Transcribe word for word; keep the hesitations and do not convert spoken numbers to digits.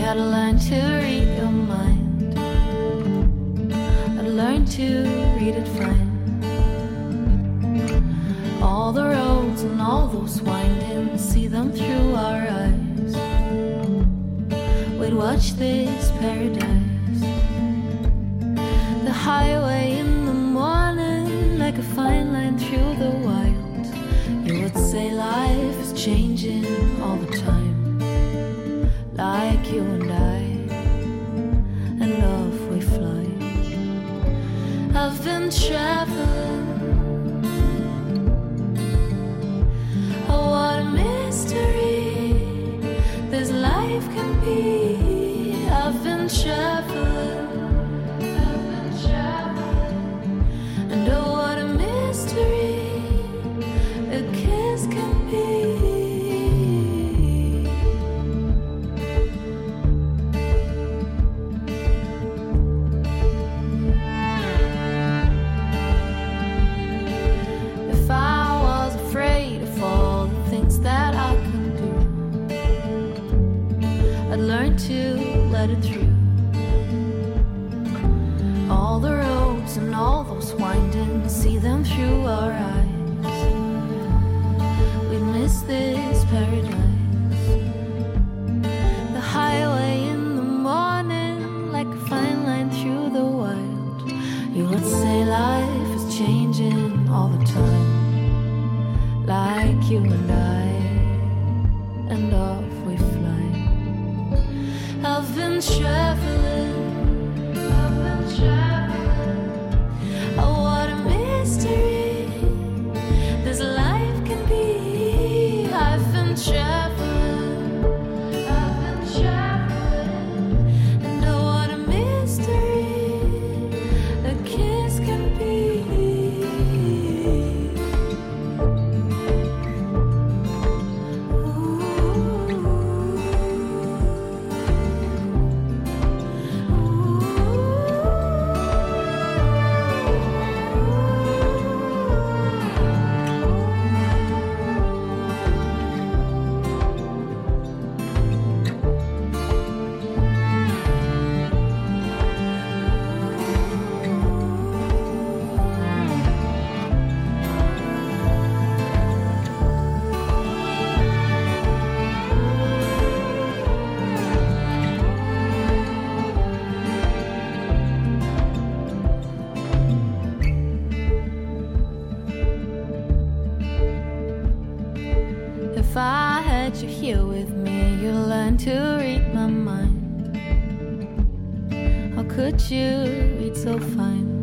gotta learn to read your mind. I learned to read it fine. All the roads and all those windings, see them through our eyes. We'd watch this paradise. The highway in the morning, like a fine line through the wild. You would say life is changing all the time, like you and I, and off we fly. I've been traveling. Oh, what a mystery this life can be. I've been traveling. I've been traveling. And oh, what a mystery a kiss can be. If I was afraid of all the things that I could do, I'd learn to let it through. All the roads and all those windings, see them through our eyes. We'd miss this paradise. The highway in the morning, like a fine line through the wild. You would say life is changing all the time, like you and I, and off we fly. I've been traveling. I've been traveling. Oh, what a mystery this life can be. I've been traveling. I've been traveling. And oh, what a mystery a kiss can be. If I had you here with me, you'd learn to read my mind. How could you read so fine?